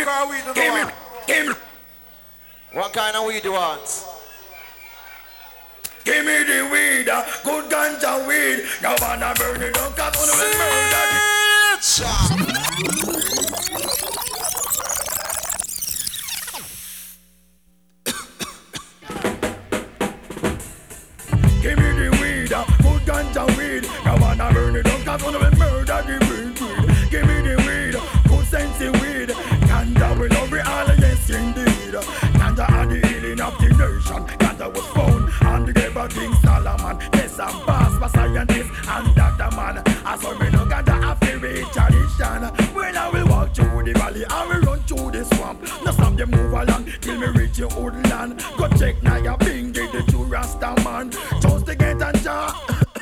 kind of weed do you want? Give me. What kind of weed do you want? Give me the weed, good ganja weed. Now wanna burn it down, cause one of them murder Give me the weed, good ganja weed. Now wanna burn it down, cause one of them murder the weed. Give me the weed, good sense weed. Ganja will love it all, yes indeed. Ganja are the healing of the nation. Ganja was found on the grave of King Solomon. Yes, I'm boss for scientists and Dr. Man. I saw me no ganja after reach tradition. When I will walk through the valley, I will run through the swamp. No stop them move along till me reach your old land. Go check now your bingy, the true Rasta man. Just to get a jar.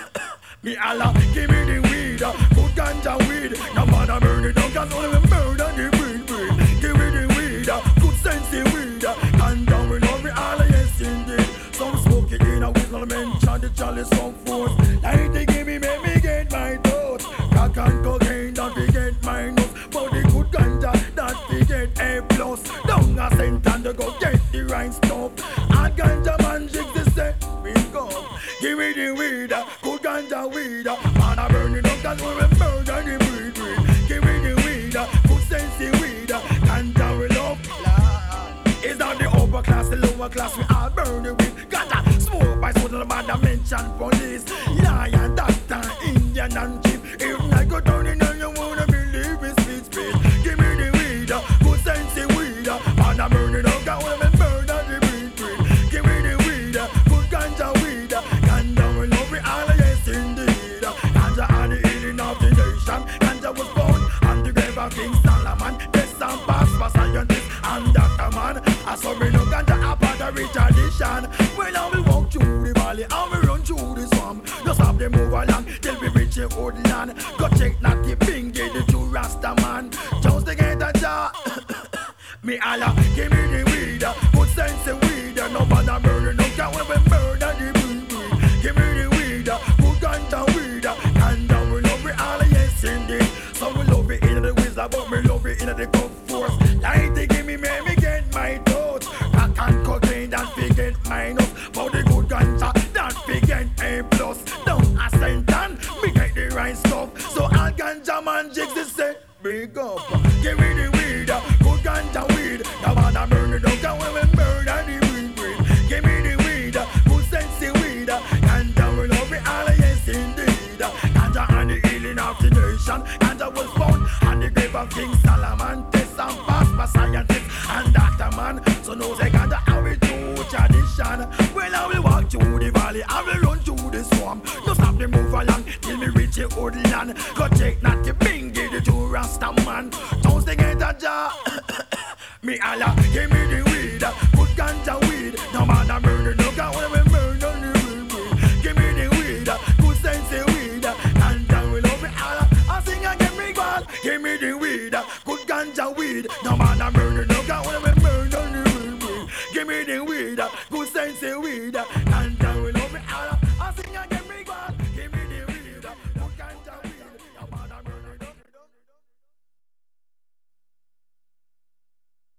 Me Allah, give me the weed, good ganja weed. No man a burn it down, cause only me murder the weed. Give me the weed, good sense weed. Ganja we love it all, yes indeed. Some smoke it in a whistle, mention the chalice some force. Like they give me, make me get my thoughts. Crack and cocaine, don't forget my nose. But the good ganja, don't forget A+. Down a cent and they go get the right stuff. And ganja man jigs the set, we go. Give me the weed, good ganja weed. Man a burn it up, cause we will murder the weed. Give me the weed, good sense weed. Ganja we love. It's not the upper class, the lower class, we all burn the weed. Ganja smoke by soda, the man that mention police. Lion, doctor, Indian and chief. If not go down in there, you wanna believe it's speech. Give me the weed, good sense weed. Man a burn it up, cause we will murder the weed. Give me the weed, good ganja weed. Ganja we love it all, yes indeed. Ganja are the healing of the nation. Ganja was born on the grave of King Solomon. Yes, and pass for scientists and Dr. Man. I saw me no ganja up at the tradition. When I will walk through the valley, I will run through the swamp. Just have them move along till we reach the old land. Go check not the bingy, the true Rasta man. Just to get a jar. Me Allah, give me the weed, good sense of weed. No man a murder, no can we murder the weed. Give me the weed, good ganja weed. Ganja we love it all, yes indeed. So we love it in the wizard, but we love it in the cup force. Like they give me, make me get my thoughts. Crack and cocaine, don't forget my nose. But the good ganja, don't forget A+. Down a cent and me get the right stuff. So all ganja man jigs the set, big up. Give me the weed, good ganja weed. The man a burn it down, can we murder the weed. Give me the weed, good sense weed. Ganja we love it all, yes indeed. Ganja and the healing of the nation. Ganja was found on the grave of King Solomon. Test and pass for scientists and Dr. Man. So no say ganja how we do tradition. Well I will walk through the valley, I will run through the swamp. No stop me move along till me reach the old land. Go check not the bingy, the true Rasta man. Don't stay get a jar. Me Allah, give me the weed, good ganja weed. No man a murder, no can we murder the weed. Give me the weed, good sense weed. Ganja we love it all. I sing again, me God. Give me the weed, good ganja weed. No man a murder, no can we murder the weed. Give me the weed, good sense weed. Ganja